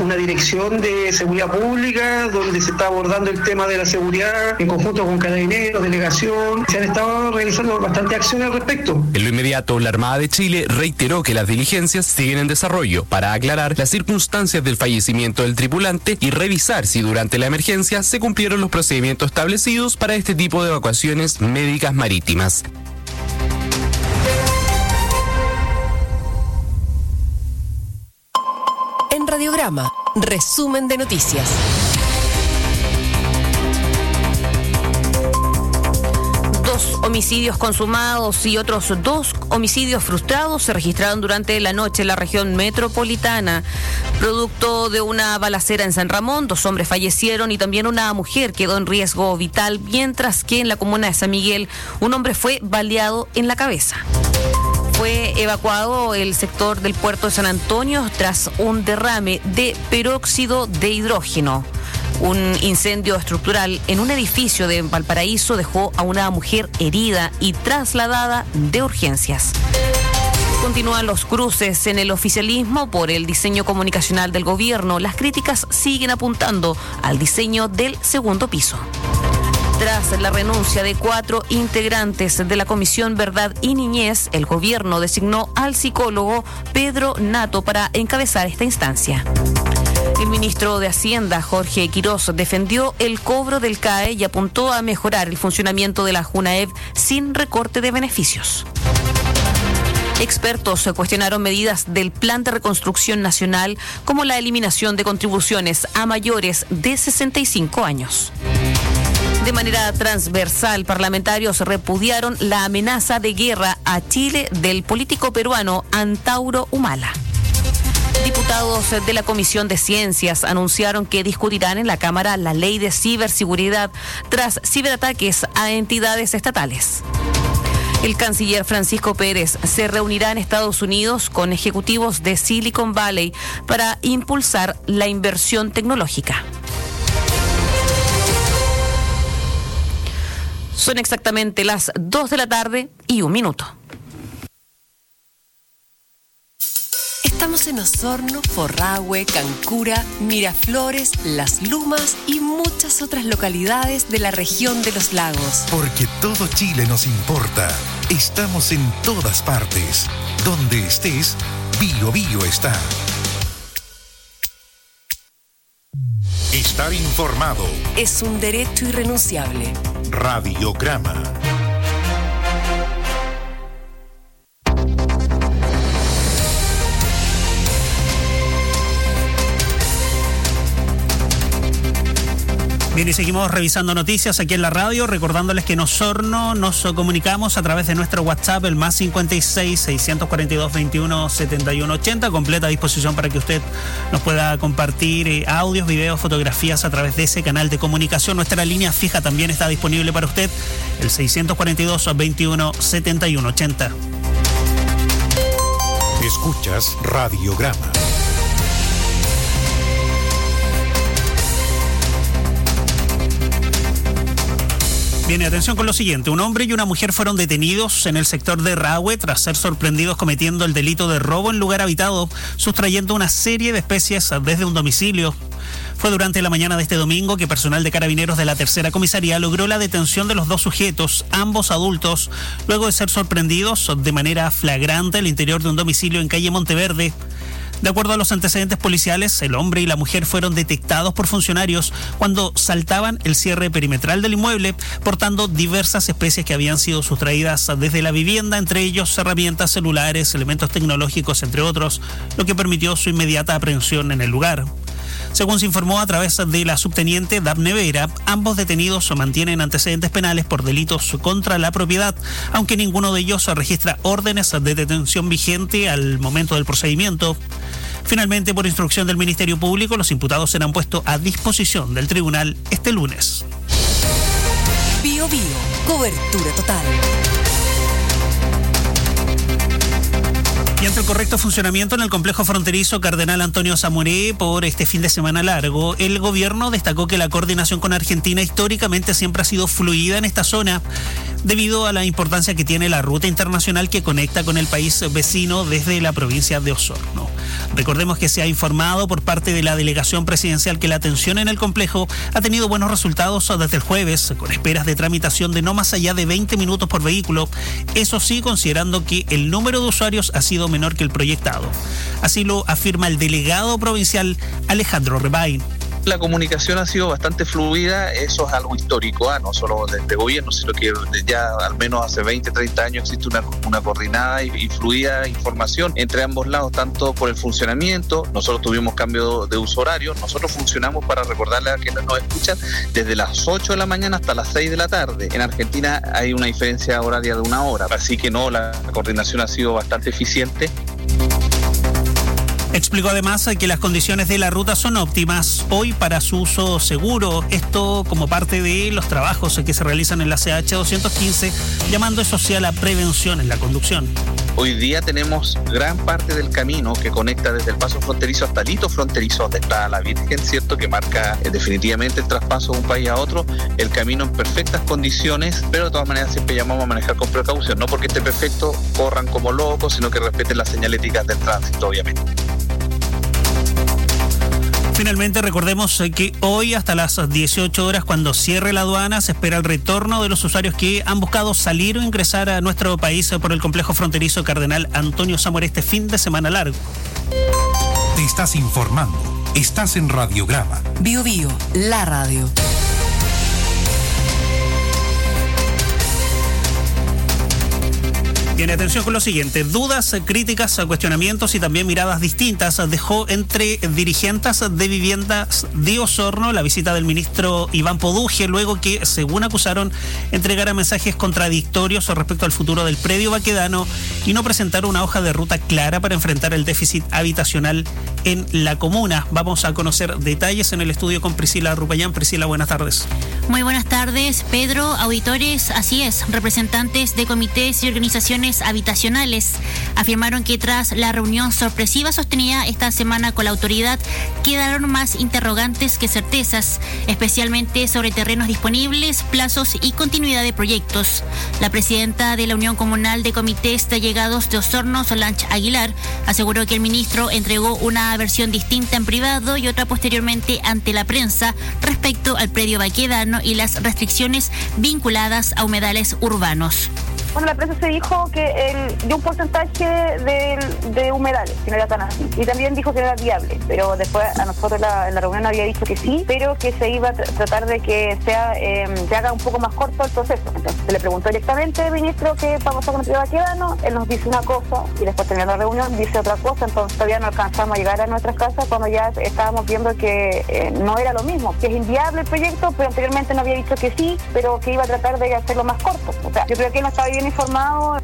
una dirección de seguridad pública donde se está abordando el tema de la seguridad en conjunto con Carabineros, delegación. Se han estado realizando bastantes acciones al respecto. En lo inmediato, la Armada de Chile reiteró que las diligencias siguen en desarrollo para aclarar las circunstancias del fallecimiento del tripulante y revisar si durante la emergencia se cumplieron los procedimientos establecidos para este tipo de evacuaciones médicas marítimas. En Radiograma, resumen de noticias. Homicidios consumados y otros 2 homicidios frustrados se registraron durante la noche en la región metropolitana. Producto de una balacera en San Ramón, 2 hombres fallecieron y también una mujer quedó en riesgo vital, mientras que en la comuna de San Miguel un hombre fue baleado en la cabeza. Fue evacuado el sector del puerto de San Antonio tras un derrame de peróxido de hidrógeno. Un incendio estructural en un edificio de Valparaíso dejó a una mujer herida y trasladada de urgencias. Continúan los cruces en el oficialismo por el diseño comunicacional del gobierno. Las críticas siguen apuntando al diseño del segundo piso. Tras la renuncia de 4 integrantes de la Comisión Verdad y Niñez, el gobierno designó al psicólogo Pedro Nato para encabezar esta instancia. El ministro de Hacienda, Jorge Quirós, defendió el cobro del CAE y apuntó a mejorar el funcionamiento de la JUNAEV sin recorte de beneficios. Expertos cuestionaron medidas del Plan de Reconstrucción Nacional como la eliminación de contribuciones a mayores de 65 años. De manera transversal, parlamentarios repudiaron la amenaza de guerra a Chile del político peruano Antauro Humala. Diputados de la Comisión de Ciencias anunciaron que discutirán en la Cámara la ley de ciberseguridad tras ciberataques a entidades estatales. El canciller Francisco Pérez se reunirá en Estados Unidos con ejecutivos de Silicon Valley para impulsar la inversión tecnológica. Son exactamente las 2 de la tarde y 1 minuto. Estamos en Osorno, Forrahue, Cancura, Miraflores, Las Lumas y muchas otras localidades de la región de los lagos. Porque todo Chile nos importa. Estamos en todas partes. Donde estés, Bío Bío está. Estar informado es un derecho irrenunciable. Radiograma. Bien, y seguimos revisando noticias aquí en la radio, recordándoles que en Osorno nos comunicamos a través de nuestro WhatsApp, el más 56 642 21 71 80, completa disposición para que usted nos pueda compartir audios, videos, fotografías a través de ese canal de comunicación. Nuestra línea fija también está disponible para usted, el 642 21 71 80. Escuchas Radiograma. Bien, atención con lo siguiente. Un hombre y una mujer fueron detenidos en el sector de Rahue tras ser sorprendidos cometiendo el delito de robo en lugar habitado, sustrayendo una serie de especies desde un domicilio. Fue durante la mañana de este domingo que personal de Carabineros de la Tercera Comisaría logró la detención de los 2 sujetos, ambos adultos, luego de ser sorprendidos de manera flagrante al interior de un domicilio en calle Monteverde. De acuerdo a los antecedentes policiales, el hombre y la mujer fueron detectados por funcionarios cuando saltaban el cierre perimetral del inmueble, portando diversas especies que habían sido sustraídas desde la vivienda, entre ellos herramientas, celulares, elementos tecnológicos, entre otros, lo que permitió su inmediata aprehensión en el lugar. Según se informó a través de la subteniente Daphne Vera, ambos detenidos mantienen antecedentes penales por delitos contra la propiedad, aunque ninguno de ellos registra órdenes de detención vigente al momento del procedimiento. Finalmente, por instrucción del Ministerio Público, los imputados serán puestos a disposición del tribunal este lunes. Bío Bío, cobertura total. Y ante el correcto funcionamiento en el complejo fronterizo Cardenal Antonio Zamoré por este fin de semana largo, el gobierno destacó que la coordinación con Argentina históricamente siempre ha sido fluida en esta zona, debido a la importancia que tiene la ruta internacional que conecta con el país vecino desde la provincia de Osorno. Recordemos que se ha informado por parte de la delegación presidencial que la atención en el complejo ha tenido buenos resultados desde el jueves, con esperas de tramitación de no más allá de 20 minutos por vehículo, eso sí considerando que el número de usuarios ha sido menor que el proyectado. Así lo afirma el delegado provincial Alejandro Rebain. La comunicación ha sido bastante fluida, eso es algo histórico, no solo de este gobierno, sino que ya al menos hace 20, 30 años existe una coordinada y fluida información entre ambos lados, tanto por el funcionamiento. Nosotros tuvimos cambio de uso horario, nosotros funcionamos, para recordarle a quienes nos escuchan, desde las 8 de la mañana hasta las 6 de la tarde. En Argentina hay una diferencia horaria de 1 hora, así que la coordinación ha sido bastante eficiente. Explicó además que las condiciones de la ruta son óptimas hoy para su uso seguro, esto como parte de los trabajos que se realizan en la CH 215, llamando eso sí a la prevención en la conducción. Hoy día tenemos gran parte del camino que conecta desde el paso fronterizo hasta el hito fronterizo, donde está la Virgen, ¿cierto?, que marca definitivamente el traspaso de un país a otro, el camino en perfectas condiciones, pero de todas maneras siempre llamamos a manejar con precaución, no porque esté perfecto corran como locos, sino que respeten las señaléticas del tránsito, obviamente. Finalmente, recordemos que hoy hasta las 18 horas, cuando cierre la aduana, se espera el retorno de los usuarios que han buscado salir o ingresar a nuestro país por el complejo fronterizo Cardenal Antonio Zamoré este fin de semana largo. Te estás informando. Estás en Radiograma. Bio Bio, la radio. Bien, atención con lo siguiente. Dudas, críticas, cuestionamientos y también miradas distintas dejó entre dirigentes de viviendas de Osorno la visita del ministro Iván Poduje, luego que, según acusaron, entregara mensajes contradictorios respecto al futuro del predio Baquedano y no presentar una hoja de ruta clara para enfrentar el déficit habitacional en la comuna. Vamos a conocer detalles en el estudio con Priscila Rupayán. Priscila, buenas tardes. Muy buenas tardes, Pedro, auditores. Así es, representantes de comités y organizaciones habitacionales afirmaron que tras la reunión sorpresiva sostenida esta semana con la autoridad, quedaron más interrogantes que certezas, especialmente sobre terrenos disponibles, plazos y continuidad de proyectos. La presidenta de la Unión Comunal de Comités de Allegados de Osorno, Solange Aguilar, aseguró que el ministro entregó una versión distinta en privado y otra posteriormente ante la prensa respecto al predio Baquedano y las restricciones vinculadas a humedales urbanos. Bueno, la prensa se dijo que dio un porcentaje de humedales, que no era tan así. Y también dijo que no era viable, pero después a nosotros en la reunión había dicho que sí, pero que se iba a tratar de que se haga un poco más corto el proceso. Entonces se le preguntó directamente al ministro qué pasó con el predio Baquedano, él nos dice una cosa y después terminando la reunión dice otra cosa, entonces todavía no alcanzamos a llegar a nuestras casas cuando ya estábamos viendo que no era lo mismo, que es inviable el proyecto, pero anteriormente no había dicho que sí, pero que iba a tratar de hacerlo más corto. O sea, yo creo que no estaba bien informado.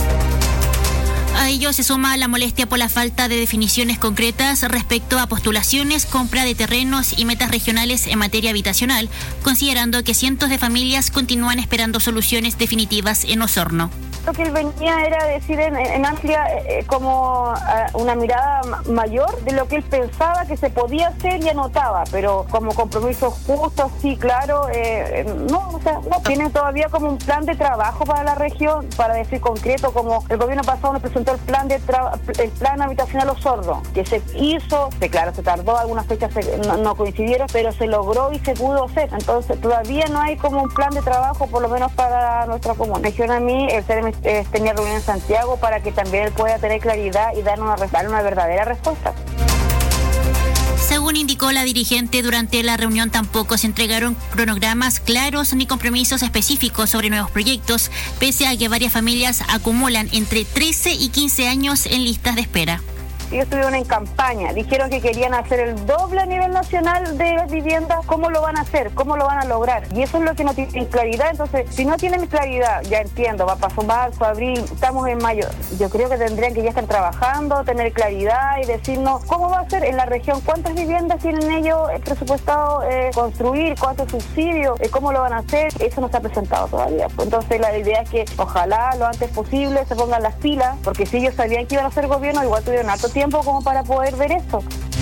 A ello se suma la molestia por la falta de definiciones concretas respecto a postulaciones, compra de terrenos y metas regionales en materia habitacional, considerando que cientos de familias continúan esperando soluciones definitivas en Osorno. Lo que él venía era decir en amplia como una mirada mayor de lo que él pensaba que se podía hacer y anotaba, pero como compromisos justos, sí, claro, no tienen todavía como un plan de trabajo para la región, para decir concreto, como el gobierno pasado nos presentó el plan habitacional Osorno, que se hizo, claro, se tardó, algunas fechas no coincidieron, pero se logró y se pudo hacer. Entonces todavía no hay como un plan de trabajo, por lo menos para nuestra comuna. Me región a mí, el CEREM tenía reunión en Santiago para que también él pueda tener claridad y dar una verdadera respuesta. Según indicó la dirigente, durante la reunión tampoco se entregaron cronogramas claros ni compromisos específicos sobre nuevos proyectos, pese a que varias familias acumulan entre 13 y 15 años en listas de espera. Ellos estuvieron en campaña, dijeron que querían hacer el doble a nivel nacional de viviendas. ¿Cómo lo van a hacer? ¿Cómo lo van a lograr? Y eso es lo que no tienen claridad. Entonces, si no tienen claridad, ya entiendo, va a pasar marzo, abril, estamos en mayo. Yo creo que tendrían que ya estar trabajando, tener claridad y decirnos cómo va a ser en la región, cuántas viviendas tienen ellos presupuestado construir, cuántos subsidios, cómo lo van a hacer. Eso no se ha presentado todavía. Entonces, la idea es que ojalá lo antes posible se pongan las pilas, porque si ellos sabían que iban a hacer gobierno, igual tuvieron harto tiempo como para poder ver esto.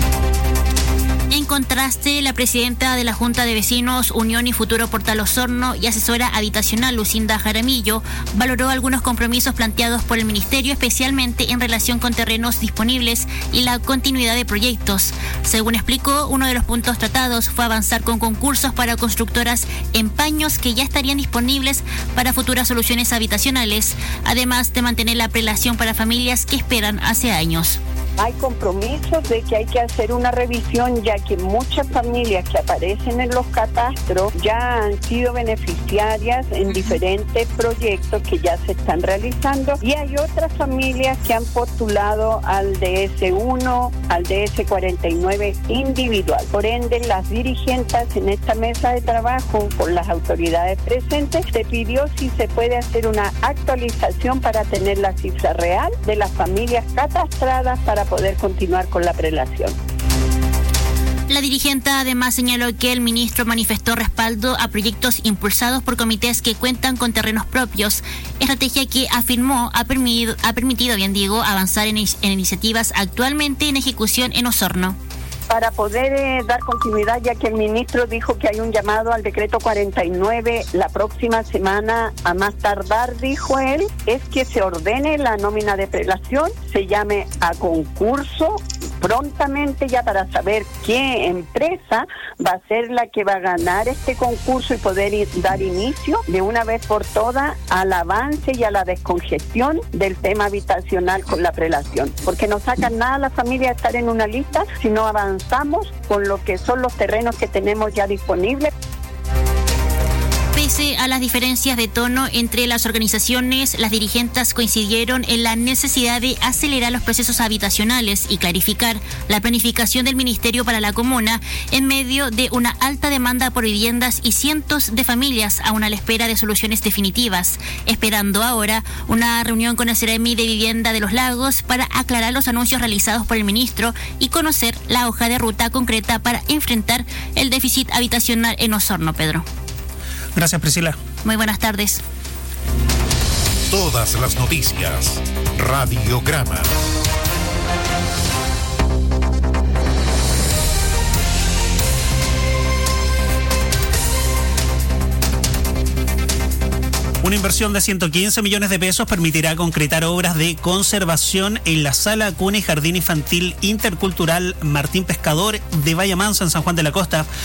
En contraste, la presidenta de la Junta de Vecinos Unión y Futuro Portal Osorno y asesora habitacional Lucinda Jaramillo valoró algunos compromisos planteados por el Ministerio, especialmente en relación con terrenos disponibles y la continuidad de proyectos. Según explicó, uno de los puntos tratados fue avanzar con concursos para constructoras en paños que ya estarían disponibles para futuras soluciones habitacionales, además de mantener la prelación para familias que esperan hace años. Hay compromisos de que hay que hacer una revisión, ya que muchas familias que aparecen en los catastros ya han sido beneficiarias en diferentes proyectos que ya se están realizando, y hay otras familias que han postulado al DS1, al DS49 individual. Por ende, las dirigentes en esta mesa de trabajo con las autoridades presentes se pidió si se puede hacer una actualización para tener la cifra real de las familias catastradas para poder continuar con la prelación. La dirigente además señaló que el ministro manifestó respaldo a proyectos impulsados por comités que cuentan con terrenos propios, estrategia que afirmó ha permitido avanzar en iniciativas actualmente en ejecución en Osorno. Para poder dar continuidad, ya que el ministro dijo que hay un llamado al decreto 49 la próxima semana, a más tardar, dijo él, es que se ordene la nómina de prelación, se llame a concurso prontamente ya para saber qué empresa va a ser la que va a ganar este concurso y poder dar inicio de una vez por todas al avance y a la descongestión del tema habitacional con la prelación, porque no sacan nada a la familia estar en una lista si no avanzamos con lo que son los terrenos que tenemos ya disponibles. Pese a las diferencias de tono entre las organizaciones, las dirigentes coincidieron en la necesidad de acelerar los procesos habitacionales y clarificar la planificación del Ministerio para la Comuna en medio de una alta demanda por viviendas y cientos de familias aún a la espera de soluciones definitivas, esperando ahora una reunión con el Ceremi de Vivienda de los Lagos para aclarar los anuncios realizados por el ministro y conocer la hoja de ruta concreta para enfrentar el déficit habitacional en Osorno, Pedro. Gracias, Priscila. Muy buenas tardes. Todas las noticias. Radiograma. Una inversión de 115 millones de pesos permitirá concretar obras de conservación en la Sala Cuna y Jardín Infantil Intercultural Martín Pescador de Bahía Mansa en San Juan de la Costa.